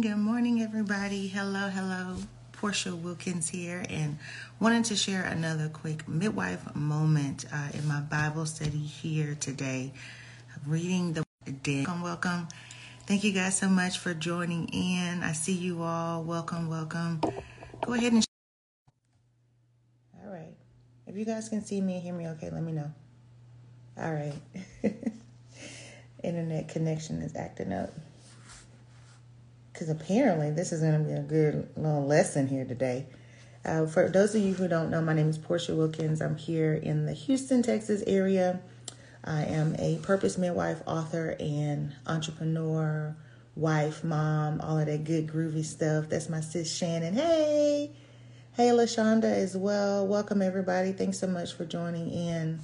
Good morning, everybody. Hello. Portia Wilkins here, and wanted to share another quick midwife moment in my Bible study here today. Reading the day. Welcome. Thank you guys so much for joining in. I see you all. Welcome. Go ahead and. All right. If you guys can see me and hear me okay, let me know. All right. Internet connection is acting up. Because apparently this is going to be a good little lesson here today. For those of you who don't know, my name is Portia Wilkins. I'm here in the Houston, Texas area. I am a purpose midwife, author, and entrepreneur, wife, mom, all of that good groovy stuff. That's my sis Shannon. Hey LaShonda as well. Welcome everybody. Thanks so much for joining in.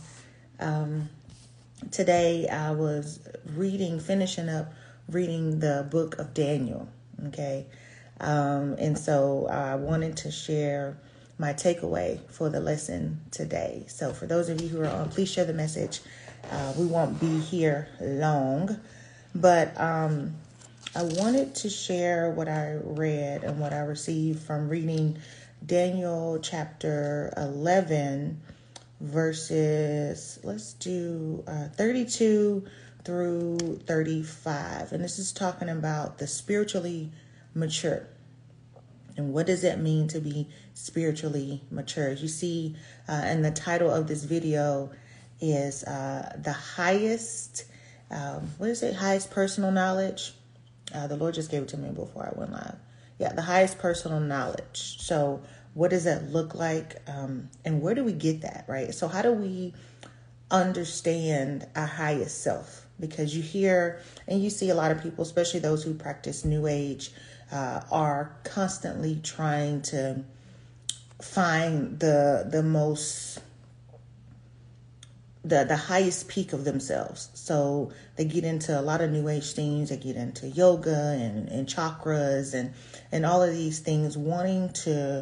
Today I was finishing up reading the book of Daniel. Okay. And so I wanted to share my takeaway for the lesson today. So for those of you who are on, please share the message. We won't be here long, but I wanted to share what I read and what I received from reading Daniel chapter 11 verses, let's do 32 through 35. And this is talking about the spiritually mature. And what does that mean to be spiritually mature? You see, and the title of this video is the highest, highest personal knowledge. The Lord just gave it to me before I went live. Yeah, the highest personal knowledge. So what does that look like? And where do we get that, right? So how do we understand our highest self? Because you hear and you see a lot of people, especially those who practice New Age, are constantly trying to find the highest peak of themselves. So they get into a lot of New Age things. They get into yoga and chakras and all of these things, wanting to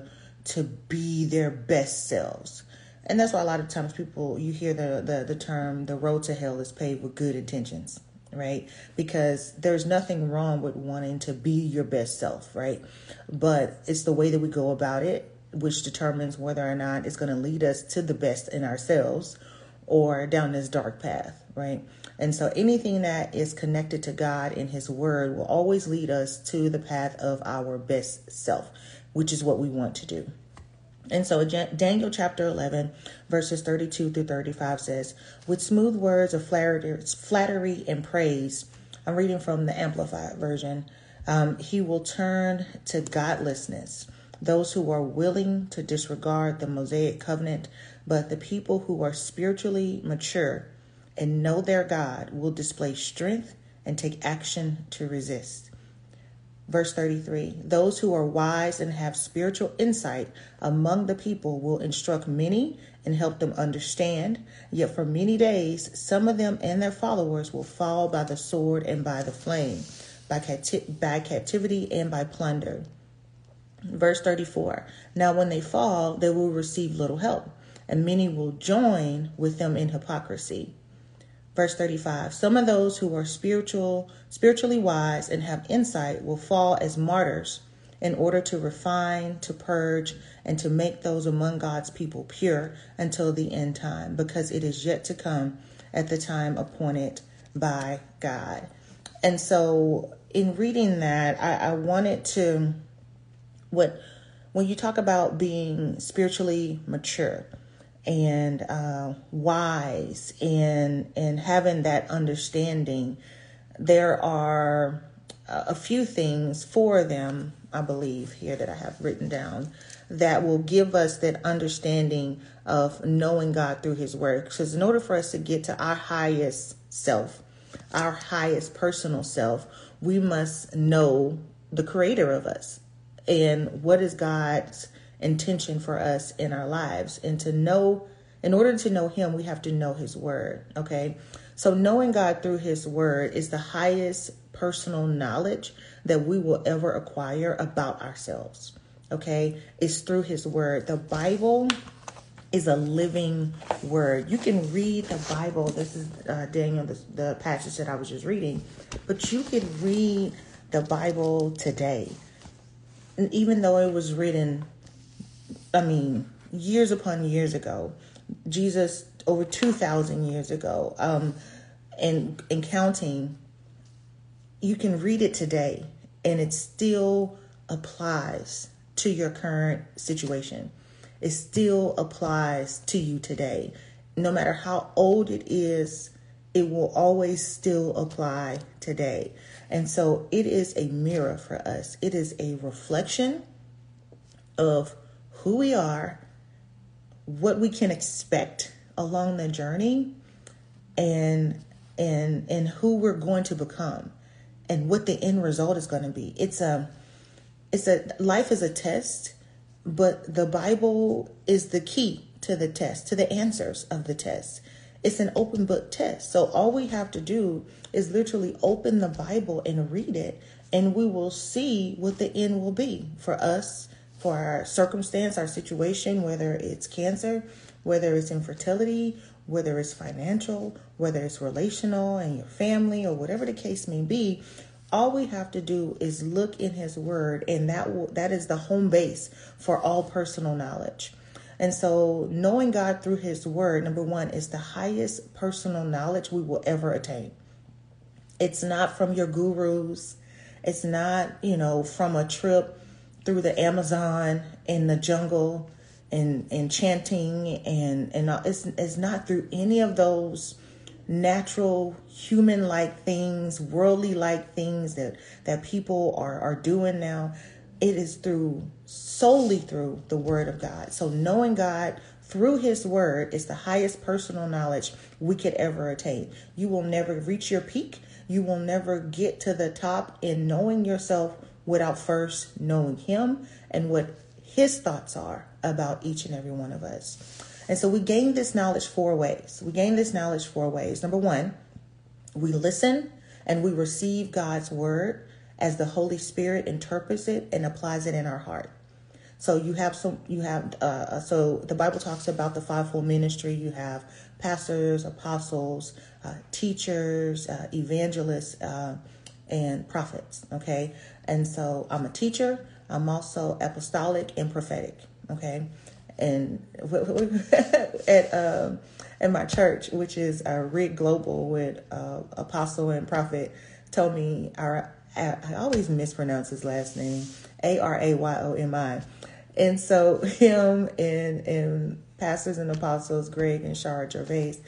be their best selves. And that's why a lot of times you hear the term, the road to hell is paved with good intentions, right? Because there's nothing wrong with wanting to be your best self, right? But it's the way that we go about it, which determines whether or not it's going to lead us to the best in ourselves or down this dark path, right? And so anything that is connected to God and His Word will always lead us to the path of our best self, which is what we want to do. And so Daniel chapter 11, verses 32 through 35 says, with smooth words of flattery and praise, I'm reading from the Amplified version, he will turn to godlessness those who are willing to disregard the Mosaic covenant, but the people who are spiritually mature and know their God will display strength and take action to resist. Verse 33, those who are wise and have spiritual insight among the people will instruct many and help them understand. Yet for many days, some of them and their followers will fall by the sword and by the flame, by captivity and by plunder. Verse 34, now when they fall, they will receive little help, and many will join with them in hypocrisy. Verse 35, some of those who are spiritually wise and have insight will fall as martyrs in order to refine, to purge, and to make those among God's people pure until the end time, because it is yet to come at the time appointed by God. And so in reading that, I wanted to, when you talk about being spiritually mature, and wise and having that understanding, there are a few things, four of them, I believe, here that I have written down, that will give us that understanding of knowing God through His Word. Because in order for us to get to our highest self, our highest personal self, we must know the Creator of us and what is God's intention for us in our lives. And in order to know Him, we have to know His Word. Okay. So knowing God through His Word is the highest personal knowledge that we will ever acquire about ourselves. Okay. It's through His Word. The Bible is a living word. You can read the Bible. This is Daniel, the passage that I was just reading, but you could read the Bible today. And even though it was written, years upon years ago, Jesus over 2,000 years ago, and counting, you can read it today and it still applies to your current situation. It still applies to you today. No matter how old it is, it will always still apply today. And so it is a mirror for us. It is a reflection of who we are, what we can expect along the journey, and who we're going to become, and what the end result is going to be. Life is a test, but the Bible is the key to the test, to the answers of the test. It's an open book test. So all we have to do is literally open the Bible and read it, and we will see what the end will be for us, for our circumstance, our situation, whether it's cancer, whether it's infertility, whether it's financial, whether it's relational and your family, or whatever the case may be. All we have to do is look in his word, and that is the home base for all personal knowledge. And so knowing God through his word, number one, is the highest personal knowledge we will ever attain. It's not from your gurus. It's not, from a trip through the Amazon and the jungle and chanting and it's not through any of those natural human-like things, worldly-like things that people are doing now. It is solely through the word of God. So knowing God through his word is the highest personal knowledge we could ever attain. You will never reach your peak. You will never get to the top in knowing yourself without first knowing him and what his thoughts are about each and every one of us. And so we gain this knowledge four ways. Number one, we listen and we receive God's word as the Holy Spirit interprets it and applies it in our heart. So so the Bible talks about the fivefold ministry. You have pastors, apostles, teachers, evangelists, and prophets. Okay. And so I'm a teacher. I'm also apostolic and prophetic. Okay. And at my church, which is Rig Global, with apostle and prophet, told me, I always mispronounce his last name, Arayyomi. And so him and pastors and apostles, Greg and Shara Gervais,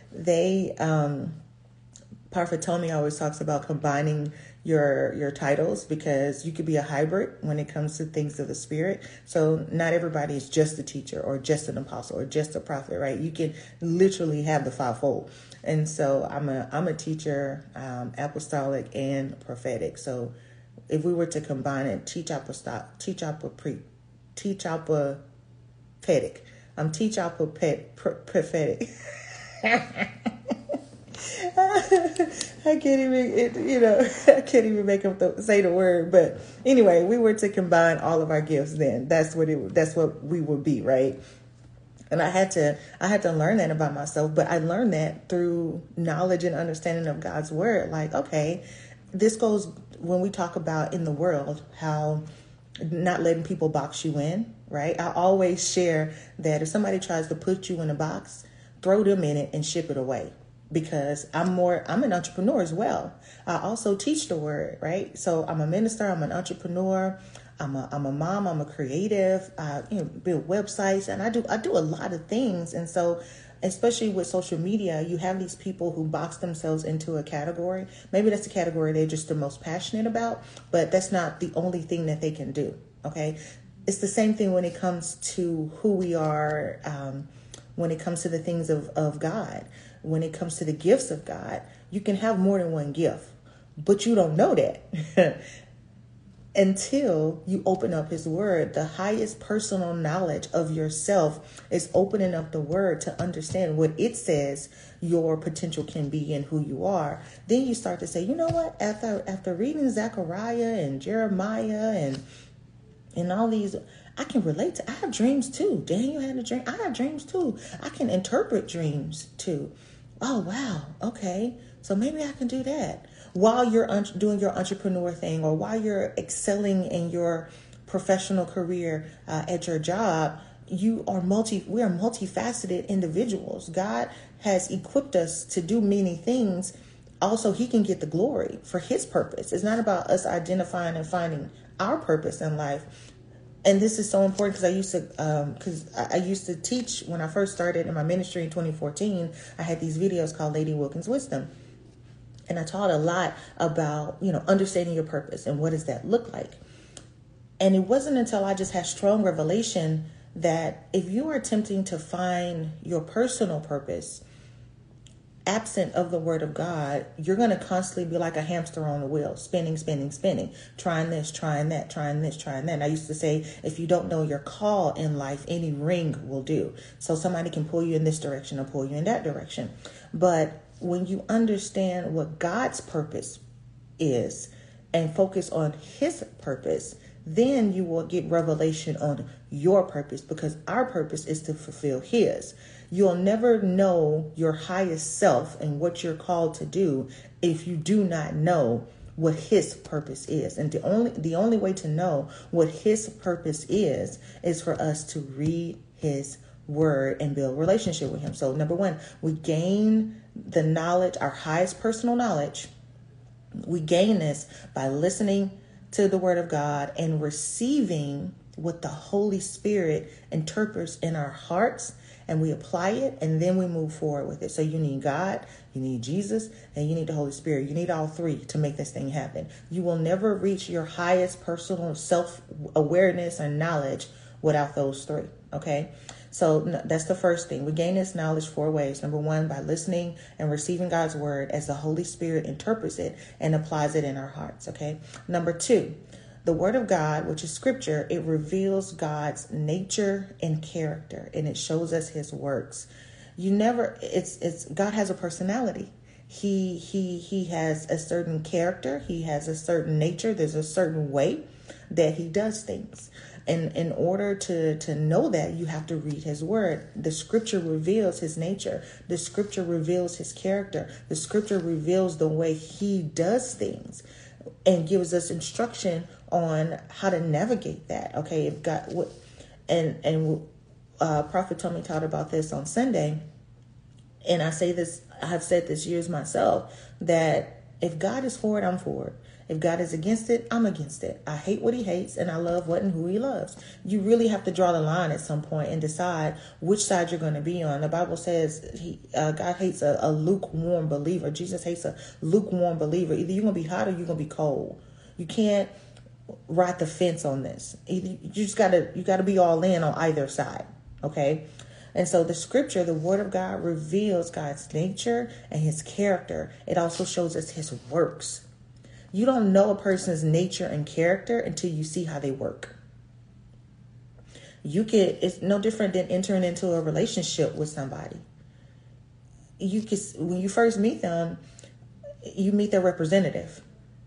Prophet Tommy always talks about combining your titles, because you could be a hybrid when it comes to things of the spirit. So not everybody is just a teacher or just an apostle or just a prophet, right? You can literally have the fivefold. And so I'm a teacher, apostolic and prophetic. So if we were to combine it, teach apostolic, teach apophetic. I'm teach prophetic. I can't even make them say the word. But anyway, we were to combine all of our gifts. Then that's what we would be, right? And I had to learn that about myself. But I learned that through knowledge and understanding of God's word. Like, okay, this goes when we talk about in the world how not letting people box you in, right? I always share that if somebody tries to put you in a box, throw them in it and ship it away. Because I'm an entrepreneur as well. I also teach the word, right? So I'm a minister, I'm an entrepreneur, I'm a mom, I'm a creative, build websites, and I do a lot of things. And so, especially with social media, you have these people who box themselves into a category. Maybe that's the category they're just the most passionate about, but that's not the only thing that they can do. Okay. It's the same thing when it comes to who we are, when it comes to the things of God. When it comes to the gifts of God, you can have more than one gift, but you don't know that until you open up his word. The highest personal knowledge of yourself is opening up the word to understand what it says your potential can be and who you are. Then you start to say, you know what, after reading Zechariah and Jeremiah and all these, I can relate to. I have dreams too. Daniel had a dream. I have dreams too. I can interpret dreams too. Oh, wow. Okay. So maybe I can do that. while you're doing your entrepreneur thing, or while you're excelling in your professional career at your job, we are multifaceted individuals. God has equipped us to do many things. Also, he can get the glory for his purpose. It's not about us identifying and finding our purpose in life. And this is so important because I used to teach when I first started in my ministry in 2014. I had these videos called Lady Wilkins Wisdom. And I taught a lot about, understanding your purpose and what does that look like. And it wasn't until I just had strong revelation that if you are attempting to find your personal purpose absent of the word of God, you're going to constantly be like a hamster on a wheel, spinning, trying this, trying that, trying this, trying that. And I used to say, if you don't know your call in life, any ring will do. So somebody can pull you in this direction or pull you in that direction. But when you understand what God's purpose is and focus on his purpose, then you will get revelation on your purpose, because our purpose is to fulfill his. You'll never know your highest self and what you're called to do if you do not know what his purpose is. And the only way to know what his purpose is for us to read his word and build a relationship with him. So number one, we gain the knowledge, our highest personal knowledge. We gain this by listening to the word of God and receiving what the Holy Spirit interprets in our hearts, and we apply it, and then we move forward with it. So you need God, you need Jesus, and you need the Holy Spirit. You need all three to make this thing happen. You will never reach your highest personal self-awareness and knowledge without those three, okay? So that's the first thing. We gain this knowledge 4 ways. Number one, by listening and receiving God's word as the Holy Spirit interprets it and applies it in our hearts, okay? Number 2, the word of God, which is scripture, it reveals God's nature and character, and it shows us his works. God has a personality. He has a certain character. He has a certain nature. There's a certain way that he does things. And in order to know that, you have to read his word. The scripture reveals his nature. The scripture reveals his character. The scripture reveals the way he does things and gives us instruction on how to navigate that. Okay, if God Prophet Tommy taught about this on Sunday, and I say this, I've said this years myself, that if God is for it, I'm for it. If God is against it, I'm against it. I hate what he hates, and I love what and who he loves. You really have to draw the line at some point and decide which side you're going to be on. The Bible says God hates a lukewarm believer. Jesus hates a lukewarm believer. Either you're going to be hot or you're going to be cold. You can't ride the fence on this. You got to be all in on either side. Okay. And so the scripture, the word of God, reveals God's nature and his character. It also shows us his works. You don't know a person's nature and character until you see how they work. It's no different than entering into a relationship with somebody. When you first meet them, you meet their representative.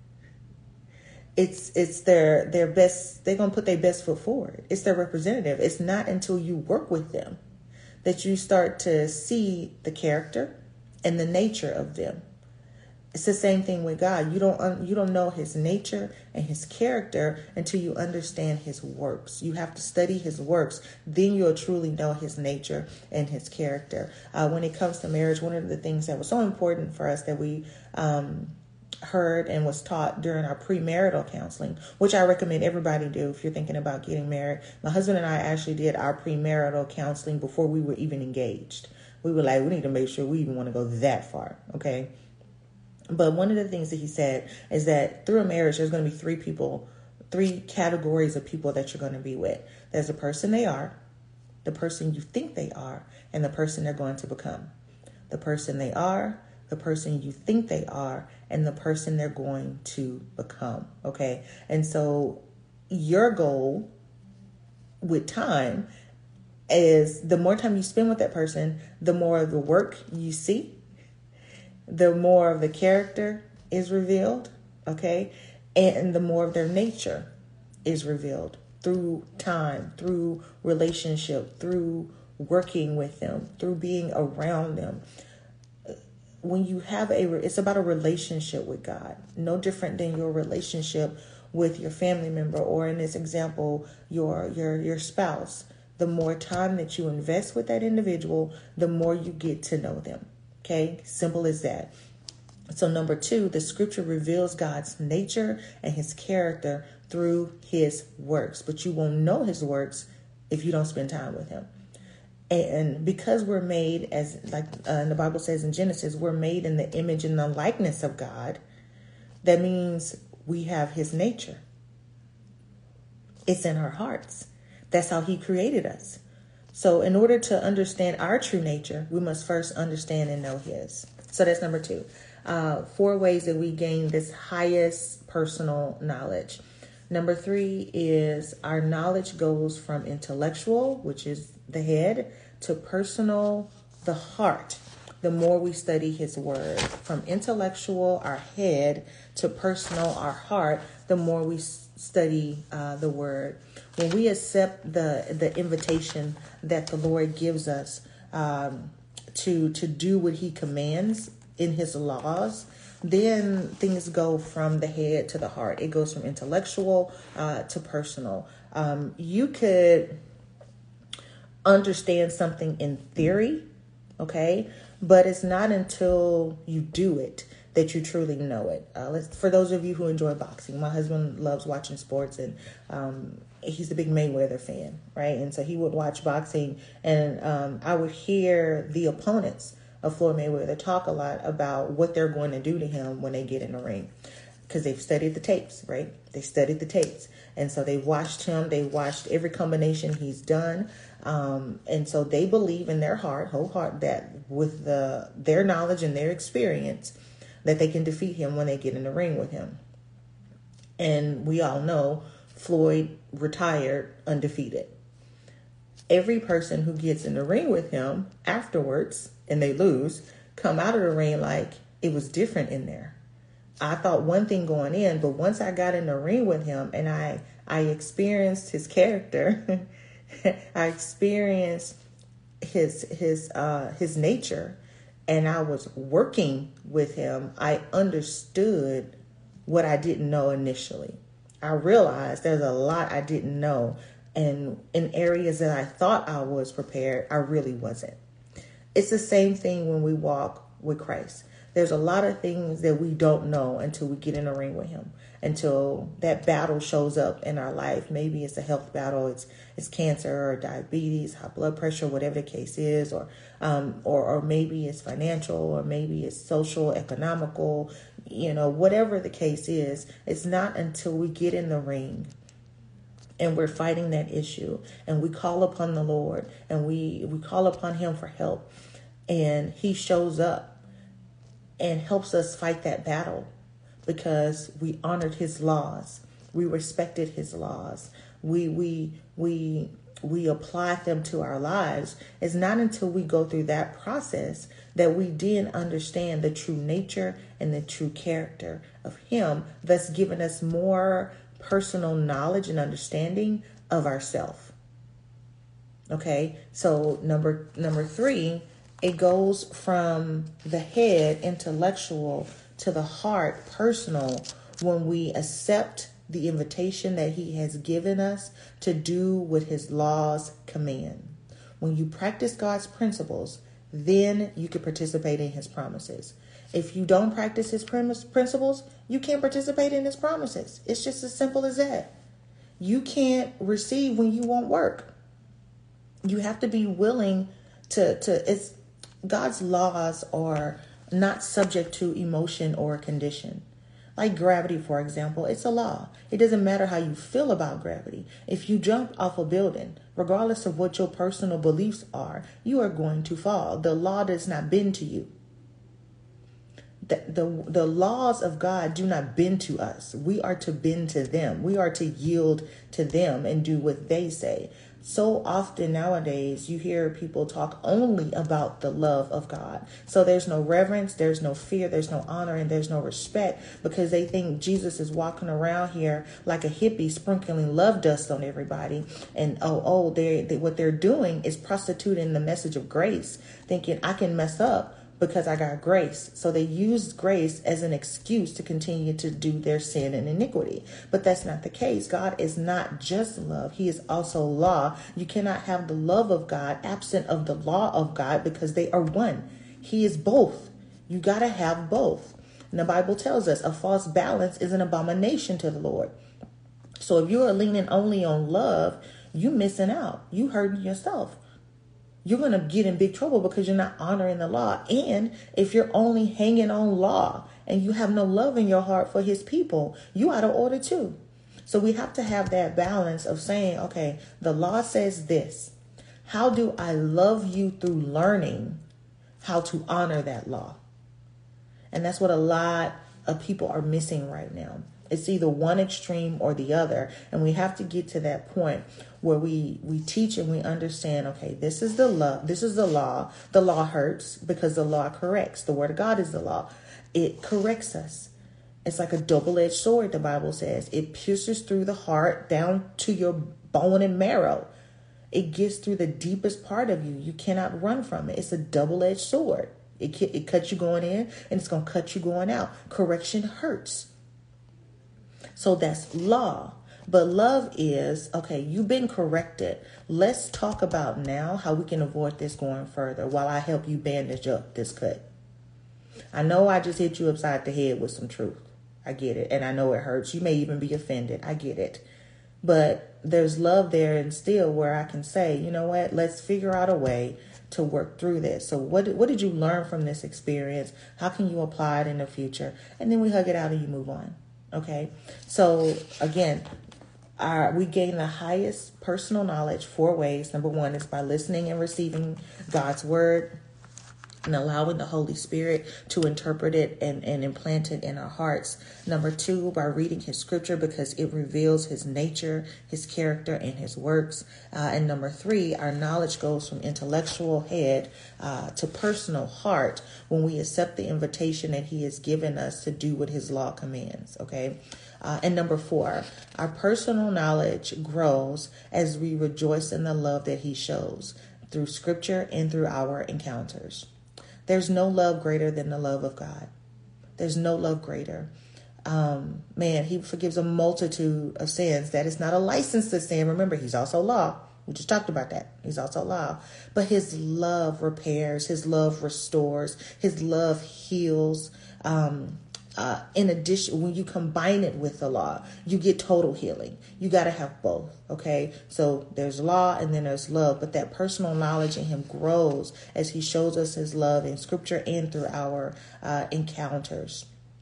It's their best. They're going to put their best foot forward. It's their representative. It's not until you work with them that you start to see the character and the nature of them. It's the same thing with God. You don't know his nature and his character until you understand his works. You have to study his works. Then you'll truly know his nature and his character. When it comes to marriage, one of the things that was so important for us that we heard and was taught during our premarital counseling, which I recommend everybody do if you're thinking about getting married. My husband and I actually did our premarital counseling before we were even engaged. We were like, we need to make sure we even want to go that far, okay? But one of the things that he said is that through a marriage, there's going to be 3 categories of people that you're going to be with. There's the person they are, the person you think they are, and the person they're going to become. The person they are, the person you think they are, and the person they're going to become. Okay. And so your goal with time is the more time you spend with that person, the more of the work you see, the more of the character is revealed. Okay. And the more of their nature is revealed through time, through relationship, through working with them, through being around them. when you have it's about a relationship with God, no different than your relationship with your family member, or in this example, your spouse. The more time that you invest with that individual, the more you get to know them. Okay, simple as that. So number 2, the scripture reveals God's nature and his character through his works, but you won't know his works if you don't spend time with him. And because we're made, as like the Bible says in Genesis, we're made in the image and the likeness of God. That means we have his nature. It's in our hearts. That's how he created us. So in order to understand our true nature, we must first understand and know his. So that's number 2. 4 ways that we gain this highest personal knowledge. Number 3 is our knowledge goes from intellectual, which is the head, to personal, the heart. The more we study his word, from intellectual, our head, to personal, our heart, the more we study the word. When we accept the invitation that the Lord gives us to do what he commands in his laws, then things go from the head to the heart. It goes from intellectual to personal. You could understand something in theory, okay? But it's not until you do it that you truly know it. For those of you who enjoy boxing, my husband loves watching sports, and he's a big Mayweather fan, right? And so he would watch boxing, and I would hear the opponents of Floyd Mayweather talk a lot about what they're going to do to him when they get in the ring, because they've studied the tapes, right? They studied the tapes. And so they watched him. They watched every combination he's done. And so they believe in their heart, whole heart, that with their knowledge and their experience, that they can defeat him when they get in the ring with him. And we all know Floyd retired undefeated. Every person who gets in the ring with him afterwards, and they lose, come out of the ring like it was different in there. I thought one thing going in, but once I got in the ring with him and I experienced his character, I experienced his nature, and I was working with him, I understood what I didn't know initially. I realized there's a lot I didn't know, and in areas that I thought I was prepared, I really wasn't. It's the same thing when we walk with Christ. There's a lot of things that we don't know until we get in a ring with him, until that battle shows up in our life. Maybe it's a health battle, it's cancer or diabetes, high blood pressure, whatever the case is, or maybe it's financial, or maybe it's social, economical, whatever the case is. It's not until we get in the ring and we're fighting that issue, and we call upon the Lord, and we call upon him for help, and he shows up and helps us fight that battle, because we honored his laws, we respected his laws, we applied them to our lives. It's not until we go through that process that we then understand the true nature and the true character of him, thus giving us more personal knowledge and understanding of ourselves. Okay, so number 3, it goes from the head, intellectual, to the heart, personal, when we accept the invitation that he has given us to do what his laws command. When you practice God's principles, then you can participate in his promises. If you don't practice his principles, you can't participate in his promises. It's just as simple as that. You can't receive when you won't work. You have to be willing it's God's laws are not subject to emotion or condition. Like gravity, for example, it's a law. It doesn't matter how you feel about gravity. If you jump off a building, regardless of what your personal beliefs are, you are going to fall. The law does not bend to you. The laws of God do not bend to us. We are to bend to them. We are to yield to them and do what they say. So often nowadays, you hear people talk only about the love of God. So there's no reverence, there's no fear, there's no honor, and there's no respect, because they think Jesus is walking around here like a hippie sprinkling love dust on everybody. And what they're doing is prostituting the message of grace, thinking I can mess up, because I got grace. So they used grace as an excuse to continue to do their sin and iniquity. But that's not the case. God is not just love. He is also law. You cannot have the love of God absent of the law of God, because they are one. He is both. You got to have both. And the Bible tells us a false balance is an abomination to the Lord. So if you are leaning only on love, you missing out. You hurting yourself. You're going to get in big trouble because you're not honoring the law. And if you're only hanging on law and you have no love in your heart for his people, you out of order too. So we have to have that balance of saying, okay, the law says this. How do I love you through learning how to honor that law? And that's what a lot of people are missing right now. It's either one extreme or the other. And we have to get to that point where we teach and we understand, okay, this is the love. This is the law. The law hurts because the law corrects. The word of God is the law. It corrects us. It's like a double-edged sword, the Bible says. It pierces through the heart down to your bone and marrow. It gets through the deepest part of you. You cannot run from it. It's a double-edged sword. It cuts you going in and it's going to cut you going out. Correction hurts. So that's law. But love is, okay, you've been corrected. Let's talk about now how we can avoid this going further while I help you bandage up this cut. I know I just hit you upside the head with some truth. I get it. And I know it hurts. You may even be offended. I get it. But there's love there and still where I can say, you know what, let's figure out a way to work through this. So what did you learn from this experience? How can you apply it in the future? And then we hug it out and you move on. Okay. So again, we gain the highest personal knowledge 4 ways. Number 1 is by listening and receiving God's word and allowing the Holy Spirit to interpret it and implant it in our hearts. Number 2, by reading his scripture because it reveals his nature, his character, and his works. And number 3, our knowledge goes from intellectual head to personal heart when we accept the invitation that he has given us to do what his law commands. Okay. And number 4, our personal knowledge grows as we rejoice in the love that he shows through scripture and through our encounters. There's no love greater than the love of God. There's no love greater. Man, he forgives a multitude of sins. That is not a license to sin. Remember, he's also law. We just talked about that. He's also law. But his love repairs. His love restores. His love heals. In addition, when you combine it with the law, you get total healing. You got to have both. Okay. So there's law and then there's love, but that personal knowledge in him grows as he shows us his love in scripture and through our encounters.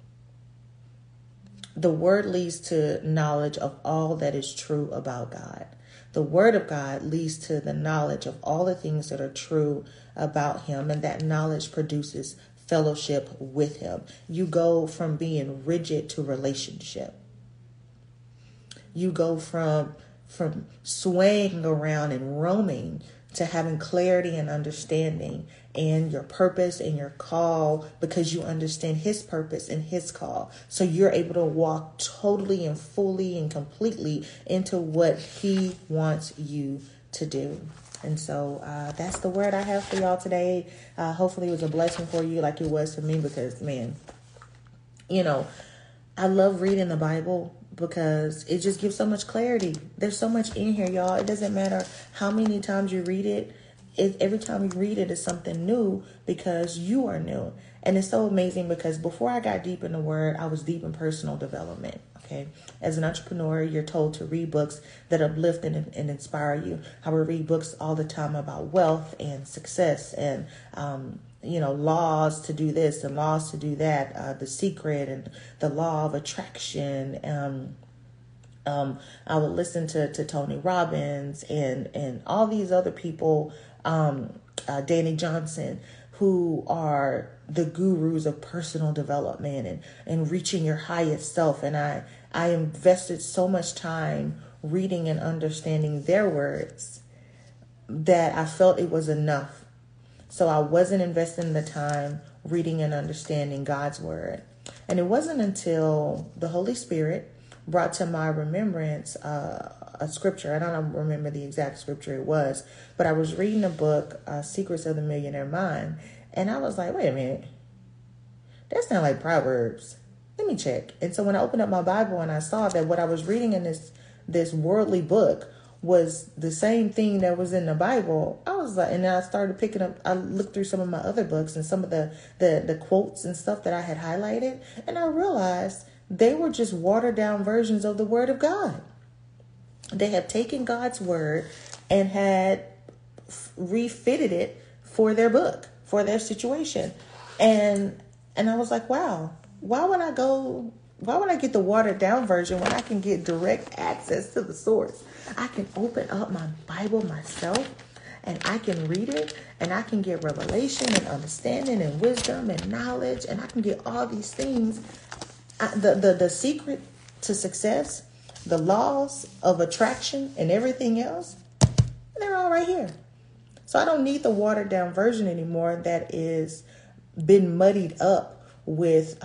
The word leads to knowledge of all that is true about God. The word of God leads to the knowledge of all the things that are true about him, and that knowledge produces fellowship with him. You go from being rigid to relationship. You go from swaying around and roaming to having clarity and understanding and your purpose and your call, because you understand his purpose and his call. So you're able to walk totally and fully and completely into what he wants you to do. And so that's the word I have for y'all today. Hopefully it was a blessing for you like it was for me, because, man, I love reading the Bible because it just gives so much clarity. There's so much in here, y'all. It doesn't matter how many times you read it. Every time you read it is something new because you are new. And it's so amazing because before I got deep in the word, I was deep in personal development. Okay. As an entrepreneur, you're told to read books that uplift and inspire you. I would read books all the time about wealth and success and, laws to do this and laws to do that, The Secret and the law of attraction. I would listen to Tony Robbins and all these other people, Danny Johnson, who are the gurus of personal development and reaching your highest self. And I invested so much time reading and understanding their words that I felt it was enough. So I wasn't investing the time reading and understanding God's word. And it wasn't until the Holy Spirit brought to my remembrance a scripture. I don't remember the exact scripture it was, but I was reading a book, Secrets of the Millionaire Mind. And I was like, wait a minute. That sounds like Proverbs. Let me check. And so when I opened up my Bible and I saw that what I was reading in this worldly book was the same thing that was in the Bible, I was like, and then I started picking up, I looked through some of my other books and some of the quotes and stuff that I had highlighted, and I realized they were just watered down versions of the Word of God. They have taken God's Word and had refitted it for their book, for their situation. And I was like, wow, why would I get the watered down version when I can get direct access to the source? I can open up my Bible myself and I can read it and I can get revelation and understanding and wisdom and knowledge, and I can get all these things. The secret to success, the laws of attraction and everything else, they're all right here. So I don't need the watered down version anymore that is been muddied up with,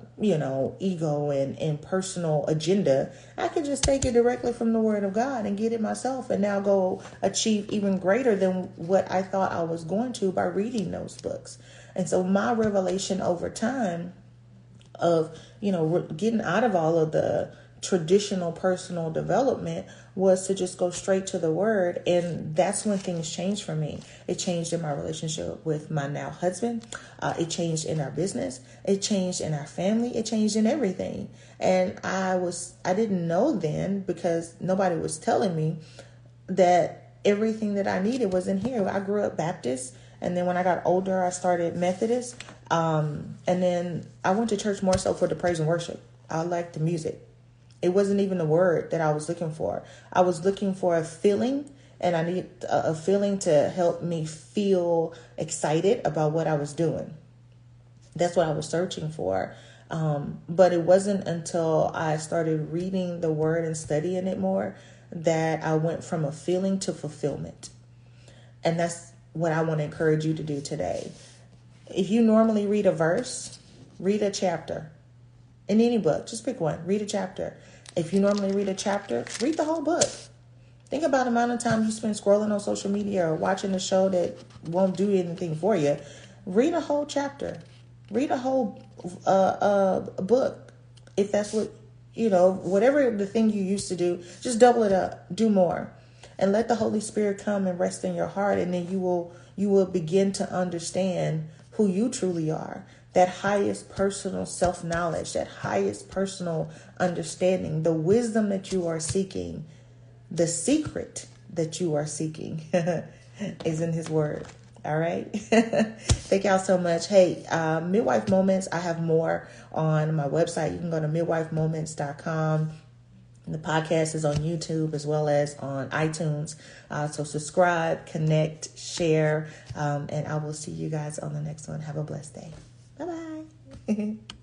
ego and personal agenda. I can just take it directly from the Word of God and get it myself and now go achieve even greater than what I thought I was going to by reading those books. And so my revelation over time of, getting out of all of the traditional personal development was to just go straight to the Word. And that's when things changed for me. It changed in my relationship with my now husband. It changed in our business. It changed in our family. It changed in everything. And I didn't know then, because nobody was telling me, that everything that I needed was in here. I grew up Baptist. And then when I got older, I started Methodist. And then I went to church more so for the praise and worship. I liked the music. It wasn't even the word that I was looking for. I was looking for a feeling, and I need a feeling to help me feel excited about what I was doing. That's what I was searching for. But it wasn't until I started reading the word and studying it more that I went from a feeling to fulfillment. And that's what I want to encourage you to do today. If you normally read a verse, read a chapter. In any book, just pick one. Read a chapter. If you normally read a chapter, read the whole book. Think about the amount of time you spend scrolling on social media or watching a show that won't do anything for you. Read a whole chapter. Read a whole book. If that's what, whatever the thing you used to do, just double it up. Do more. And let the Holy Spirit come and rest in your heart. And then you will begin to understand who you truly are. That highest personal self-knowledge, that highest personal understanding, the wisdom that you are seeking, the secret that you are seeking is in His Word. All right. Thank y'all so much. Hey, Midwife Moments, I have more on my website. You can go to midwifemoments.com. The podcast is on YouTube as well as on iTunes. So subscribe, connect, share, and I will see you guys on the next one. Have a blessed day. Bye-bye.